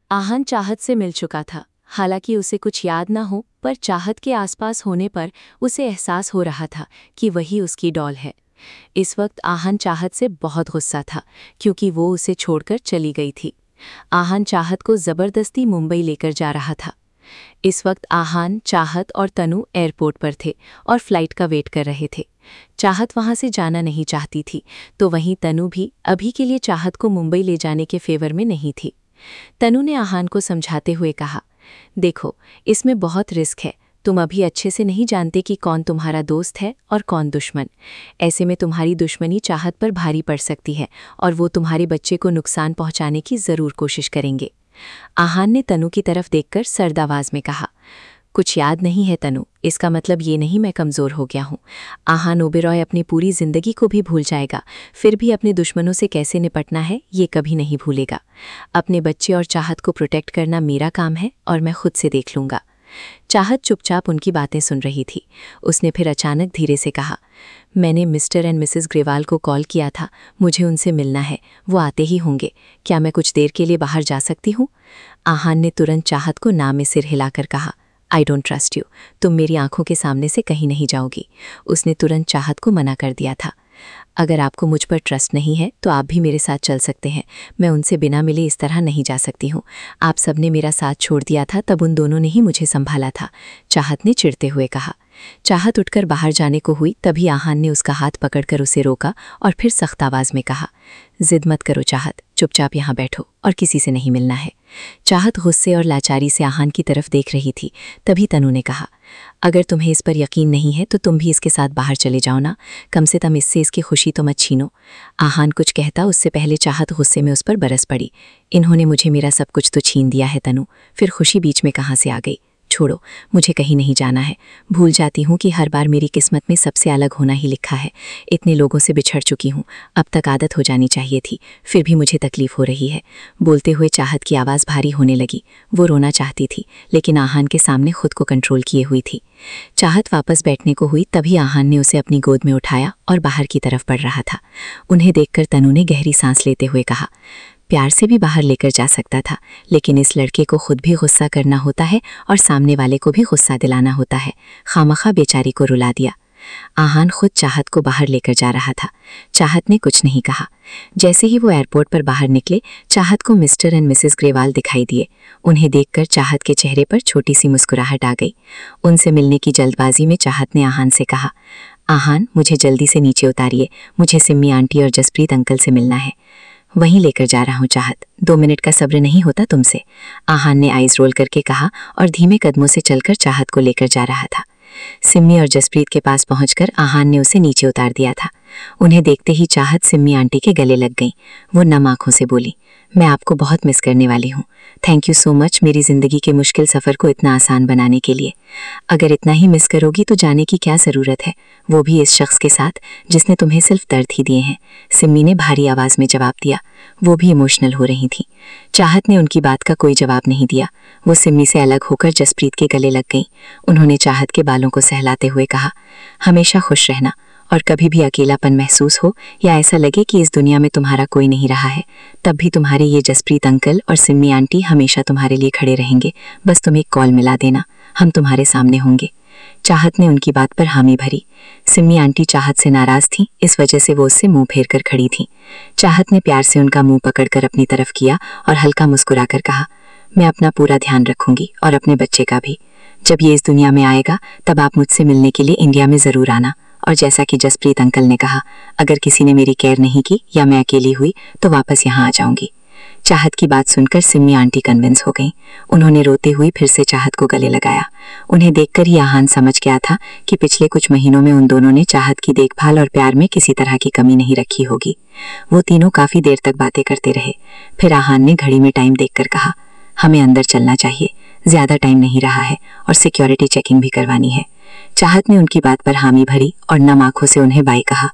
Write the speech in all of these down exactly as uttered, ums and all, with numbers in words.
आहान चाहत से मिल चुका था। हालांकि उसे कुछ याद ना हो, पर चाहत के आसपास होने पर उसे एहसास हो रहा था कि वही उसकी डॉल है। इस वक्त आहान चाहत से बहुत गुस्सा था, क्योंकि वो उसे छोड़कर चली गई थी। आहान चाहत को ज़बरदस्ती मुंबई लेकर जा रहा था। इस वक्त आहान, चाहत और तनु एयरपोर्ट पर थे और फ्लाइट का वेट कर रहे थे। चाहत वहां से जाना नहीं चाहती थी, तो वहीं तनु भी अभी के लिए चाहत को मुंबई ले जाने के फेवर में नहीं थी। तनु ने आहान को समझाते हुए कहा, देखो, इसमें बहुत रिस्क है। तुम अभी अच्छे से नहीं जानते कि कौन तुम्हारा दोस्त है और कौन दुश्मन। ऐसे में तुम्हारी दुश्मनी चाहत पर भारी पड़ सकती है और वो तुम्हारे बच्चे को नुकसान पहुंचाने की ज़रूर कोशिश करेंगे। आहान ने तनु की तरफ देखकर सर्द आवाज में कहा, कुछ याद नहीं है तनु, इसका मतलब ये नहीं मैं कमज़ोर हो गया हूँ। आहान ओबेरॉय अपनी पूरी ज़िंदगी को भी भूल जाएगा, फिर भी अपने दुश्मनों से कैसे निपटना है ये कभी नहीं भूलेगा। अपने बच्चे और चाहत को प्रोटेक्ट करना मेरा काम है और मैं खुद से देख लूँगा। चाहत चुपचाप उनकी बातें सुन रही थी। उसने फिर अचानक धीरे से कहा, मैंने मिस्टर एंड मिसेस ग्रेवाल को कॉल किया था, मुझे उनसे मिलना है, वो आते ही होंगे। क्या मैं कुछ देर के लिए बाहर जा सकती हूँ? आहान ने तुरंत चाहत को ना में सिर हिलाकर कहा, आई डोंट ट्रस्ट यू, तुम मेरी आंखों के सामने से कहीं नहीं जाओगी। उसने तुरंत चाहत को मना कर दिया था। अगर आपको मुझ पर ट्रस्ट नहीं है तो आप भी मेरे साथ चल सकते हैं, मैं उनसे बिना मिले इस तरह नहीं जा सकती हूँ। आप सबने मेरा साथ छोड़ दिया था, तब उन दोनों ने ही मुझे संभाला था, चाहत ने चिढ़ते हुए कहा। चाहत उठकर बाहर जाने को हुई, तभी आहान ने उसका हाथ पकड़कर उसे रोका और फिर सख्त आवाज में कहा, जिद मत करो चाहत, चुपचाप यहाँ बैठो और किसी से नहीं मिलना है। चाहत गुस्से और लाचारी से आहान की तरफ देख रही थी। तभी तनु ने कहा, अगर तुम्हें इस पर यकीन नहीं है तो तुम भी इसके साथ बाहर चले जाओ ना, कम से कम इससे इसकी खुशी तो मत छीनो। आहान कुछ कहता उससे पहले चाहत गुस्से में उस पर बरस पड़ी। इन्होंने मुझे मेरा सब कुछ तो छीन दिया है तनु, फिर खुशी बीच में कहाँ से आ गई? छोड़ो, मुझे कहीं नहीं जाना है। भूल जाती हूँ कि हर बार मेरी किस्मत में सबसे अलग होना ही लिखा है। इतने लोगों से बिछड़ चुकी हूँ, अब तक आदत हो जानी चाहिए थी, फिर भी मुझे तकलीफ हो रही है। बोलते हुए चाहत की आवाज़ भारी होने लगी। वो रोना चाहती थी, लेकिन आहान के सामने खुद को कंट्रोल किए हुई थी। चाहत वापस बैठने को हुई, तभी आहान ने उसे अपनी गोद में उठाया और बाहर की तरफ बढ़ रहा था। उन्हें देखकर तनु ने गहरी सांस लेते हुए कहा, प्यार से भी बाहर लेकर जा सकता था, लेकिन इस लड़के को खुद भी गुस्सा करना होता है और सामने वाले को भी गुस्सा दिलाना होता है। खामखा बेचारी को रुला दिया। आहान खुद चाहत को बाहर लेकर जा रहा था। चाहत ने कुछ नहीं कहा। जैसे ही वो एयरपोर्ट पर बाहर निकले, चाहत को मिस्टर एंड मिसेस ग्रेवाल दिखाई दिए। उन्हें देखकर चाहत के चेहरे पर छोटी सी मुस्कुराहट आ गई। उनसे मिलने की जल्दबाजी में चाहत ने आहान से कहा, आहान, मुझे जल्दी से नीचे उतारिए, मुझे सिम्मी आंटी और जसप्रीत अंकल से मिलना है। वहीं लेकर जा रहा हूँ चाहत, दो मिनट का सब्र नहीं होता तुमसे? आहान ने आइज रोल करके कहा और धीमे कदमों से चलकर चाहत को लेकर जा रहा था। सिम्मी और जसप्रीत के पास पहुंचकर आहान ने उसे नीचे उतार दिया था। उन्हें देखते ही चाहत सिम्मी आंटी के गले लग गई। वो नम आंखों से बोली, मैं आपको बहुत मिस करने वाली हूँ। थैंक यू सो मच मेरी ज़िंदगी के मुश्किल सफ़र को इतना आसान बनाने के लिए। अगर इतना ही मिस करोगी तो जाने की क्या ज़रूरत है, वो भी इस शख्स के साथ जिसने तुम्हें सिर्फ दर्द ही दिए हैं। सिम्मी ने भारी आवाज़ में जवाब दिया। वो भी इमोशनल हो रही थी। चाहत ने उनकी बात का कोई जवाब नहीं दिया। वो सिम्मी से अलग होकर जसप्रीत के गले लग गई। उन्होंने चाहत के बालों को सहलाते हुए कहा, हमेशा खुश रहना, और कभी भी अकेलापन महसूस हो या ऐसा लगे कि इस दुनिया में तुम्हारा कोई नहीं रहा है, तब भी तुम्हारे ये जसप्रीत अंकल और सिम्मी आंटी हमेशा तुम्हारे लिए खड़े रहेंगे। बस तुम एक कॉल मिला देना, हम तुम्हारे सामने होंगे। चाहत ने उनकी बात पर हामी भरी। सिम्मी आंटी चाहत से नाराज थी, इस वजह से वो उससे मुंह फेर कर खड़ी थी। चाहत ने प्यार से उनका मुंह पकड़कर अपनी तरफ किया और हल्का मुस्कुराकर कहा, मैं अपना पूरा ध्यान रखूंगी और अपने बच्चे का भी। जब ये इस दुनिया में आएगा तब आप मुझसे मिलने के लिए इंडिया में ज़रूर आना। और जैसा कि जसप्रीत अंकल ने कहा, अगर किसी ने मेरी केयर नहीं की या मैं अकेली हुई तो वापस यहाँ आ जाऊंगी। चाहत की बात सुनकर सिम्मी आंटी कन्विंस हो गईं। उन्होंने रोते हुए फिर से चाहत को गले लगाया। उन्हें देखकर ही आहान समझ गया था कि पिछले कुछ महीनों में उन दोनों ने चाहत की देखभाल और प्यार में किसी तरह की कमी नहीं रखी होगी। वो तीनों काफी देर तक बातें करते रहे। फिर आहान ने घड़ी में टाइम देखकर कहा, हमें अंदर चलना चाहिए, ज्यादा टाइम नहीं रहा है और सिक्योरिटी चेकिंग भी करवानी है। चाहत ने उनकी बात पर हामी भरी और नम आंखों से उन्हें बाय कहा।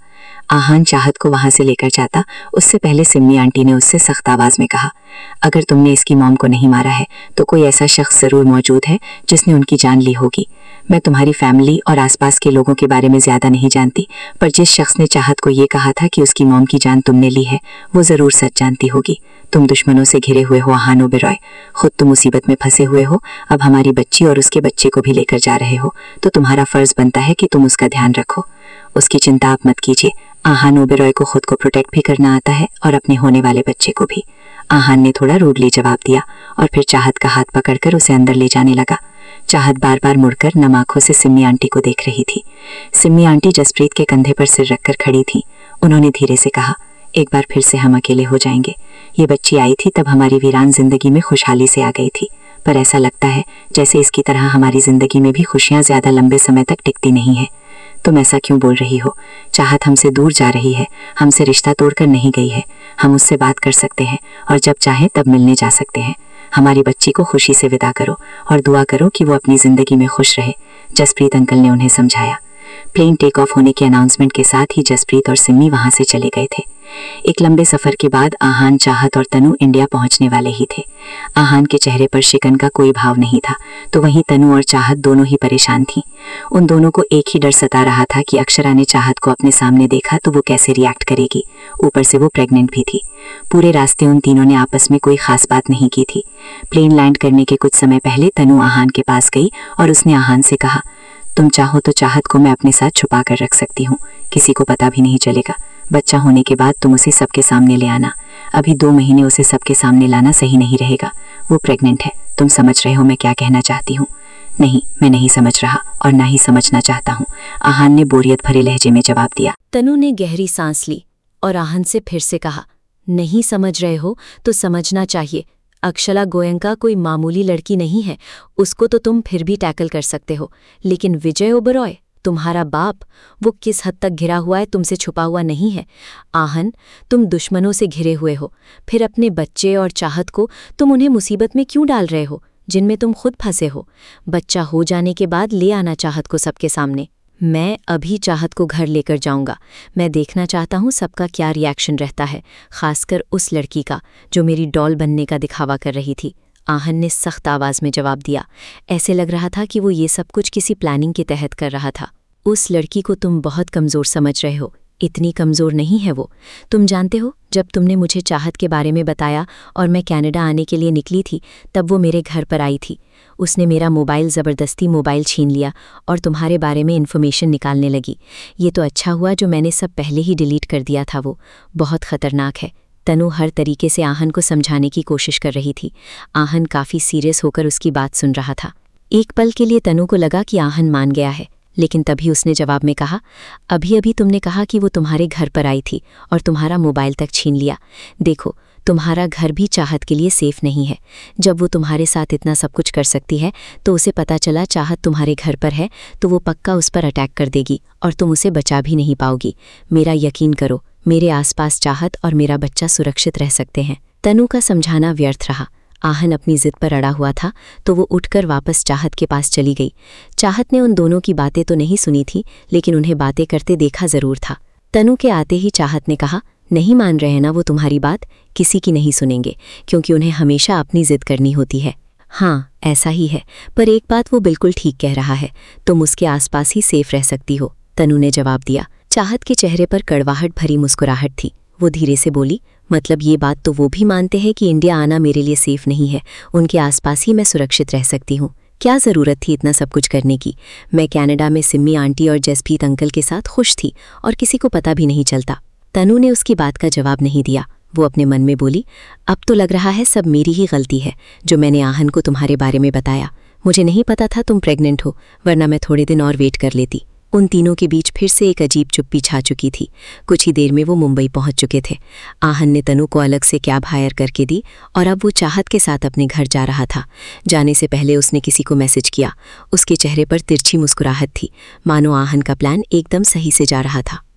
आहान चाहत को वहां से लेकर जाता उससे पहले सिम्मी आंटी ने उससे सख्त आवाज में कहा, अगर तुमने इसकी मॉम को नहीं मारा है तो कोई ऐसा शख्स जरूर मौजूद है जिसने उनकी जान ली होगी। मैं तुम्हारी फैमिली और आसपास के लोगों के बारे में ज्यादा नहीं जानती, पर जिस शख्स ने चाहत को ये कहा था कि उसकी मॉम की जान तुमने ली है वो जरूर सच जानती होगी। तुम दुश्मनों से घिरे हुए हो आहान ओबेरॉय, खुद तो मुसीबत में फंसे हुए हो, अब हमारी बच्ची और उसके बच्चे को भी लेकर जा रहे हो, तो तुम्हारा फर्ज बनता है कि तुम उसका ध्यान रखो। उसकी चिंता आप मत कीजिए, आहान ओबेरॉय को खुद को प्रोटेक्ट भी करना आता है और अपने होने वाले बच्चे को भी। आहान ने थोड़ा रूडली जवाब दिया और फिर चाहत का हाथ पकड़कर उसे अंदर ले जाने लगा। चाहत बार बार मुड़कर नम आंखों से सिम्मी आंटी को देख रही थी। सिम्मी आंटी जसप्रीत के कंधे पर सिर रखकर खड़ी थी। उन्होंने धीरे से कहा, एक बार फिर से हम अकेले हो जाएंगे। ये बच्ची आई थी तब हमारी वीरान जिंदगी में खुशहाली से आ गई थी, पर ऐसा लगता है जैसे इसकी तरह हमारी जिंदगी में भी खुशियां ज्यादा लंबे समय तक टिकती नहीं है। तुम ऐसा क्यों बोल रही हो? चाहत हमसे दूर जा रही है, हमसे रिश्ता तोड़कर नहीं गई है। हम उससे बात कर सकते हैं और जब चाहे तब मिलने जा सकते हैं। हमारी बच्ची को खुशी से विदा करो और दुआ करो कि वो अपनी जिंदगी में खुश रहे, जसप्रीत अंकल ने उन्हें समझाया। प्लेन टेक ऑफ होने के अनाउंसमेंट के साथ ही जसप्रीत और सिम्मी वहां से चले गए थे। एक लंबे सफर के बाद आहान, चाहत और तनु इंडिया पहुंचने वाले ही थे। आहान के चेहरे पर शिकन का कोई भाव नहीं था, तो वहीं तनु और चाहत दोनों ही परेशान थीं। उन दोनों को एक ही डर सता रहा था कि अक्षरा ने चाहत को अपने सामने देखा तो वो कैसे रिएक्ट करेगी। ऊपर से वो प्रेग्नेंट भी थी। पूरे रास्ते उन तीनों ने आपस में कोई खास बात नहीं की थी। प्लेन लैंड करने के कुछ समय पहले तनु आहान के पास गई और उसने आहान से कहा, तुम चाहो तो चाहत को मैं अपने साथ छुपा कर रख सकती हूँ, किसी को पता भी नहीं चलेगा। बच्चा होने के बाद तुम उसे सबके सामने ले आना। अभी दो महीने उसे सबके सामने लाना सही नहीं रहेगा। वो प्रेग्नेंट है। तुम समझ रहे हो मैं क्या कहना चाहती हूँ? नहीं, मैं नहीं समझ रहा और ना ही समझना चाहता हूँ, आहान ने बोरियत भरे लहजे में जवाब दिया। तनु ने गहरी सांस ली और आहान से फिर से कहा, नहीं समझ रहे हो तो समझना चाहिए। अक्षरा गोयंका कोई मामूली लड़की नहीं है, उसको तो तुम फिर भी टैकल कर सकते हो, लेकिन विजय ओबेरॉय, तुम्हारा बाप, वो किस हद तक घिरा हुआ है तुमसे छुपा हुआ नहीं है। आहन, तुम दुश्मनों से घिरे हुए हो, फिर अपने बच्चे और चाहत को तुम उन्हें मुसीबत में क्यों डाल रहे हो जिनमें तुम खुद फंसे हो? बच्चा हो जाने के बाद ले आना चाहत को सबके सामने। मैं अभी चाहत को घर लेकर जाऊंगा। मैं देखना चाहता हूँ सबका क्या रिएक्शन रहता है, खासकर उस लड़की का जो मेरी डॉल बनने का दिखावा कर रही थी। आहन ने सख्त आवाज में जवाब दिया। ऐसे लग रहा था कि वो ये सब कुछ किसी प्लानिंग के तहत कर रहा था। उस लड़की को तुम बहुत कमज़ोर समझ रहे हो, इतनी कमज़ोर नहीं है वो। तुम जानते हो, जब तुमने मुझे चाहत के बारे में बताया और मैं कनाडा आने के लिए निकली थी, तब वो मेरे घर पर आई थी। उसने मेरा मोबाइल ज़बरदस्ती मोबाइल छीन लिया और तुम्हारे बारे में इन्फॉर्मेशन निकालने लगी। ये तो अच्छा हुआ जो मैंने सब पहले ही डिलीट कर दिया था। वो बहुत ख़तरनाक है। तनु हर तरीके से आहन को समझाने की कोशिश कर रही थी। आहन काफ़ी सीरियस होकर उसकी बात सुन रहा था। एक पल के लिए तनु को लगा कि आहन मान गया है, लेकिन तभी उसने जवाब में कहा, अभी अभी तुमने कहा कि वो तुम्हारे घर पर आई थी और तुम्हारा मोबाइल तक छीन लिया। देखो, तुम्हारा घर भी चाहत के लिए सेफ नहीं है। जब वो तुम्हारे साथ इतना सब कुछ कर सकती है तो उसे पता चला चाहत तुम्हारे घर पर है तो वो पक्का उस पर अटैक कर देगी और तुम उसे बचा भी नहीं पाओगी। मेरा यकीन करो, मेरे आसपास चाहत और मेरा बच्चा सुरक्षित रह सकते हैं। तनु का समझाना व्यर्थ रहा। आहन अपनी जिद पर अड़ा हुआ था तो वो उठकर वापस चाहत के पास चली गई। चाहत ने उन दोनों की बातें तो नहीं सुनी थी, लेकिन उन्हें बातें करते देखा जरूर था। तनु के आते ही चाहत ने कहा, नहीं मान रहे ना वो तुम्हारी बात? किसी की नहीं सुनेंगे, क्योंकि उन्हें हमेशा अपनी जिद करनी होती है। हाँ, ऐसा ही है, पर एक बात वो बिल्कुल ठीक कह रहा है, तुम उसके आसपास ही सेफ रह सकती हो, तनु ने जवाब दिया। चाहत के चेहरे पर कड़वाहट भरी मुस्कुराहट थी। वो धीरे से बोली, मतलब ये बात तो वो भी मानते हैं कि इंडिया आना मेरे लिए सेफ नहीं है, उनके आसपास ही मैं सुरक्षित रह सकती हूँ। क्या ज़रूरत थी इतना सब कुछ करने की? मैं कनाडा में सिम्मी आंटी और जसप्रीत अंकल के साथ खुश थी और किसी को पता भी नहीं चलता। तनु ने उसकी बात का जवाब नहीं दिया। वो अपने मन में बोली, अब तो लग रहा है सब मेरी ही गलती है जो मैंने आहन को तुम्हारे बारे में बताया। मुझे नहीं पता था तुम प्रेग्नेंट हो, वरना मैं थोड़े दिन और वेट कर लेती। उन तीनों के बीच फिर से एक अजीब चुप्पी छा चुकी थी। कुछ ही देर में वो मुंबई पहुंच चुके थे। आहन ने तनु को अलग से कैब हायर करके दी और अब वो चाहत के साथ अपने घर जा रहा था। जाने से पहले उसने किसी को मैसेज किया। उसके चेहरे पर तिरछी मुस्कुराहट थी, मानो आहन का प्लान एकदम सही से जा रहा था।